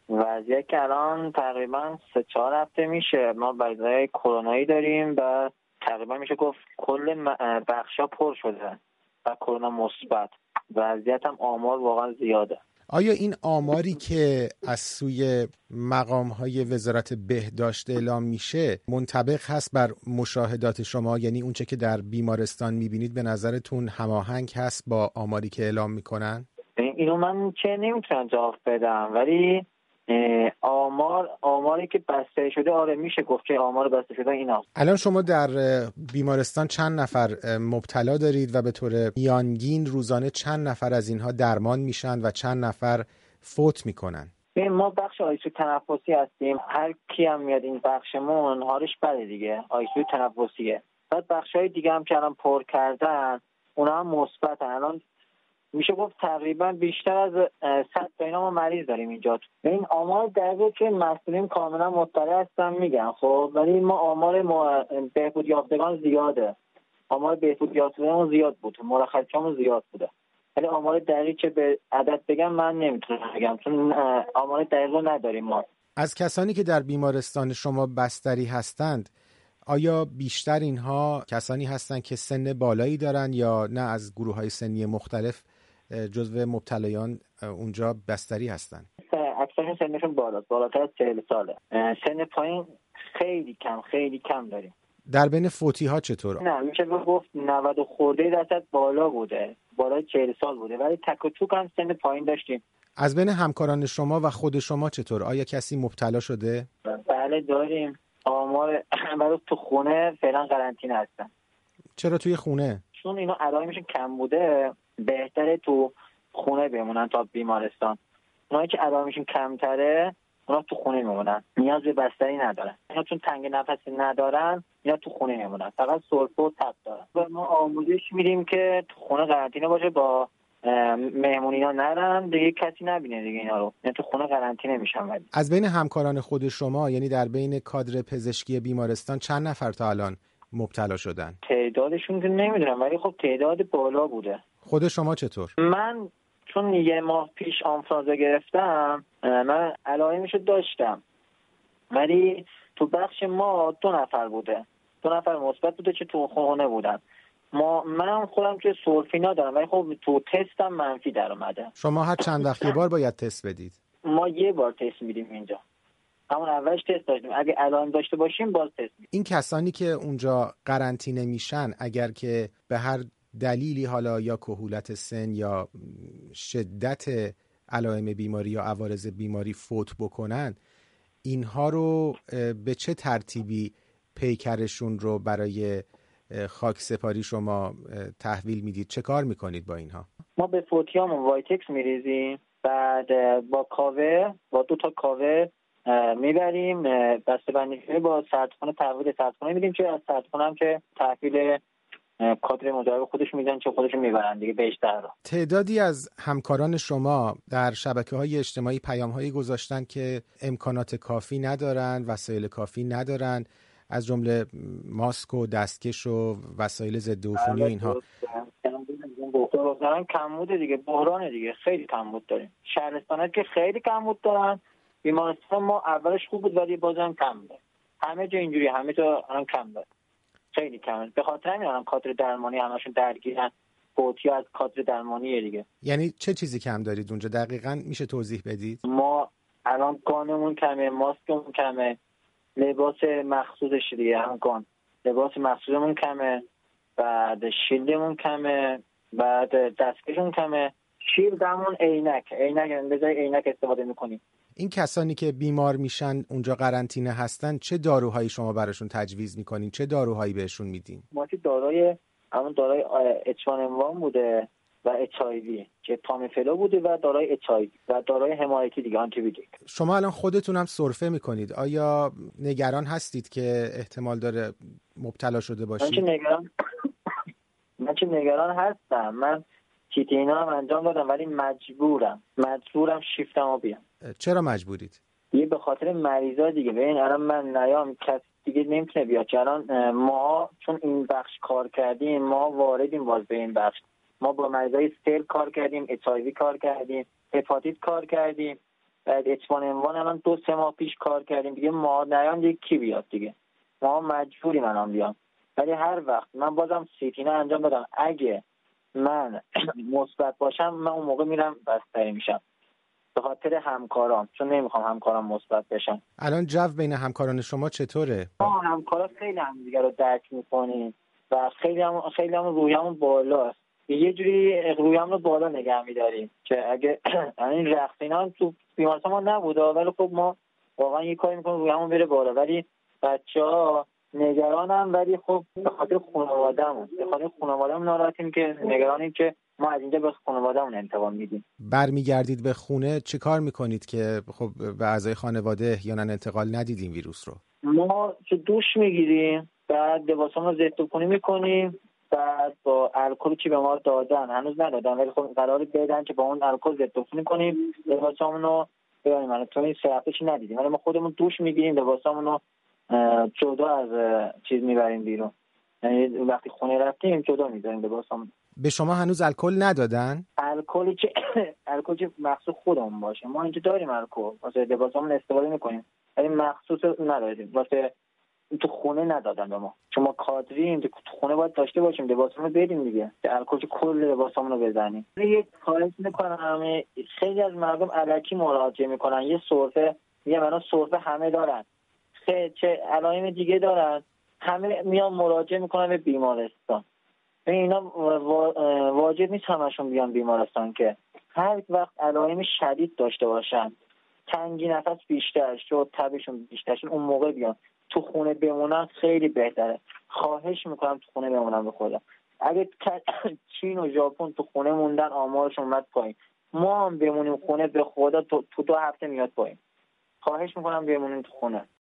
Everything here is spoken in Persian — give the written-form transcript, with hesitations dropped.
وضعیت که الان تقریبا 3-4 هفته میشه ما وضعیت کرونایی داریم و تقریبا میشه گفت کل بخشا پر شده و کرونا مثبت. وضعیت هم آمار واقعا زیاده. آیا این آماری که از سوی مقام‌های وزارت بهداشت اعلام میشه منطبق هست بر مشاهدات شما؟ یعنی اونچه که در بیمارستان میبینید به نظرتون هماهنگ هست با آماری که اعلام میکنن؟ اینو من چه نمیتونم جواب بدم، ولی آماری که بسته شده آره میشه گفت که آمار بسته شده ایناست. الان شما در بیمارستان چند نفر مبتلا دارید و به طور میانگین روزانه چند نفر از اینها درمان میشن و چند نفر فوت میکنن؟ ما بخش آیسیو تنفسی هستیم. هر کی هم میاد این بخشمون حالش بده دیگه، آیسیو تنفسیه. بعد بخشای دیگه هم که الان پر کردن اونا هم مثبتن. الان میشه گفت تقریبا بیشتر از 100 تا اینا ما مریض داریم اینجا. این آمار دقیقه که مسئولین کاملا مطلع هستن میگن خب، ولی ما آمار بهبود یافتگان زیاده. آمار بهبود یافتگان زیاد بود، مرخصیامون زیاد بوده. ولی آمار دقیقی که به عدد بگم من نمیتونم بگم چون آمار دقیق نداریم ما. از کسانی که در بیمارستان شما بستری هستند آیا بیشتر اینها کسانی هستند که سن بالایی دارن یا نه از گروه‌های سنی مختلف جزو مبتلایان اونجا بستری هستند؟ اکثر سنشون بالاتر از 40 ساله. سن پایین خیلی کم داریم. در بین فوتی ها چطور؟ نه میشه گفت 90 خورده درصد بالا بوده، بالای 40 سال بوده، ولی تک و توک هم سن پایین داشتیم. از بین همکاران شما و خود شما چطور؟ آیا کسی مبتلا شده؟ بله داریم. آمار برای تو خونه فعلا قرنطینه هستن. چرا توی خونه؟ چون اینا علائمشون کم بوده بهتره تو خونه بمونن تا بیمارستان. اونایی که علائمشون کمتره اونا تو خونه میمونن، نیاز به بستری ندارن. اینا چون تنگ نفسی ندارن اینا تو خونه میمونن، فقط سرفه و تب دارن. و ما آموزش میدیم که تو خونه قرنطینه باشه، با مهمونینا نرن دیگه، کسی نبینه دیگه اینا رو. اینا تو خونه قرنطینه میشن. ولی از بین همکاران خود شما یعنی در بین کادر پزشکی بیمارستان چند نفر تا الان مبتلا شدن؟ تعدادشون که نمیدونم ولی خب تعداد بالا بوده. خود شما چطور؟ من چون 1 ماه پیش آنفولانزا گرفتم، من علائمشو داشتم ولی تو بخش ما 2 نفر بوده، 2 نفر مثبت بوده که تو خونه بودن. من خودم که سرفینا دارم ولی خب تو تستم منفی در اومده. شما هر چند وقت یه بار باید تست بدید؟ ما 1 بار تست میدیم اینجا. همون اولش تست داشتیم، اگه علائم داشته باشیم باز تست میدیم. این کسانی که اونجا قرنطینه میشن اگر که به هر دلیلی حالا یا کهولت سن یا شدت علائم بیماری یا عوارض بیماری فوت بکنن، اینها رو به چه ترتیبی پیکرشون رو برای خاک سپاری شما تحویل میدید؟ چه کار میکنید با اینها؟ ما به فوتیامون وایتکس میریزیم، بعد با کاوه، با 2 تا کاوه میبریم بسته‌بندی با سردخونه، تحویل سردخونه میدیم که از سردخونه هم که تحویل کادر مجاور خودش میدن چه خودشون میبرن دیگه بیشتر رو. تعدادی از همکاران شما در شبکه‌های اجتماعی پیام‌هایی گذاشتن که امکانات کافی ندارن، وسایل کافی ندارن، از جمله ماسک و دستکش و وسایل ضد عفونی و اینها. دارن کمبود دیگه، بحران دیگه، خیلی کمبود داریم. شهرستانات که خیلی کمبود دارن، بیمارستان ما اولش خوب بود ولی بازم کم بود. همه جا اینجوری، همه جا الان کم داره، خیلی کمه. به خاطر همین الان کادر درمانی همشون درگیرن. فوتی از کادر درمانیه دیگه. یعنی چه چیزی کم دارید اونجا دقیقاً میشه توضیح بدید؟ ما الان گانمون کمه، ماسکمون کمه، لباس مخصوصش دیگه هم گان، لباس مخصوصمون کمه، بعد شیلدمون کمه، بعد دستکشمون کمه، شیلدمون عینک به جای عینک استفاده میکنیم. این کسانی که بیمار میشن اونجا قرنطینه هستن چه داروهایی شما براشون تجویز میکنین؟ چه داروهایی بهشون میدین؟ ما که دارای H1N1 بوده و HIV که تامیفلو بوده و دارای HIV و دارای حمایتی دیگه، آنتی بیوتیک. شما الان خودتون هم سرفه میکنید، آیا نگران هستید که احتمال داره مبتلا شده باشید؟ من چه نگران هستم. من کیتینا هم انجام دادم ولی مجبورم شیفتمو بیام. چرا مجبورید؟ یه به خاطر مریضا دیگه. ببین الان من نیام کس دیگه نمیتونه بیاد. الان ما چون این بخش کار کردیم، ما واردیم باز به این بخش. ما با مریضای سل کار کردیم، HIV کار کردیم، هپاتیت کار کردیم بعد اتوان انوان الان 2-3 ماه پیش کار کردیم دیگه، ما نیام دیگه کی بیاد دیگه، ما مجبوریم الان بیام. ولی هر وقت من بازم سیتینه انجام بدم، اگه من مثبت باشم من اون موقع میرم بستری میشم به خاطر همکارام، چون نمیخوام همکارام مثبت بشن. الان جو بین همکاران شما چطوره؟ ما همکارا خیلی همدیگه رو درک میکنیم و خیلی هم رویمون بالاست، یه جوری رویمون رو بالا نگه میداریم که اگه این رقص اینا تو بیمارستان ما نبوده، ولی خب ما واقعا یه کاری میکنیم رویمون بره بالا. ولی بچه‌ها نگرانم، ولی خب به خاطر خانواده‌مون ناراحتیم که نگرانیم که ما از اینجا به خانواده‌مون انتقام میدیم. برمیگردید به خونه چه کار میکنید که خب به اعضای خانواده احیانا انتقال ندیدیم ویروس رو؟ ما که دوش میگیریم، بعد لباسامون رو ضد عفونی میکنیم، بعد با الکلی که به ما دادن، هنوز ندادن ولی خب قراره بدن که با اون الکل ضد عفونی کنیم لباسامون رو ببریم. من تو این 3 هفته چی ندیدیم، ولی ما خودمون دوش میگیریم، لباسامون رو جدا از چیز میبریم بیرون، یعنی وقتی خونه رفتیم جدا میذاریم لباسامون. به شما هنوز الکل ندادن؟ الکلی که مخصوص خودمون باشه، ما اینجا داریم الکل واسه لباسامون استفاده میکنیم، ولی مخصوص نداریم واسه تو خونه ندادن به ما، چون ما کادریم تو خونه باید داشته باشیم، لباسمون رو بدیم دیگه، الکل که کل لباسمون رو بزنیم. یه کاری میکنم، خیلی از مردم الکی مراجعه میکنن، یه سرفه میگم الان سرفه همه دارن، چه علائم دیگه دارن، همه میان مراجعه میکنن به بیمارستان. اینا واجب نیست همشون بیان بیمارستان، که هر وقت علائم شدید داشته باشن، تنگی نفس بیشتر شد، تبشون بیشتر شد، اون موقع بیان. تو خونه بمونن خیلی بهتره، خواهش میکنم تو خونه بمونن. به خدا اگه چین و ژاپن تو خونه موندن آمارشون اومد پایین، ما هم بمونیم خونه به خدا تو 2 هفته میاد پایین. خواهش میکنم بمونیم تو خونه.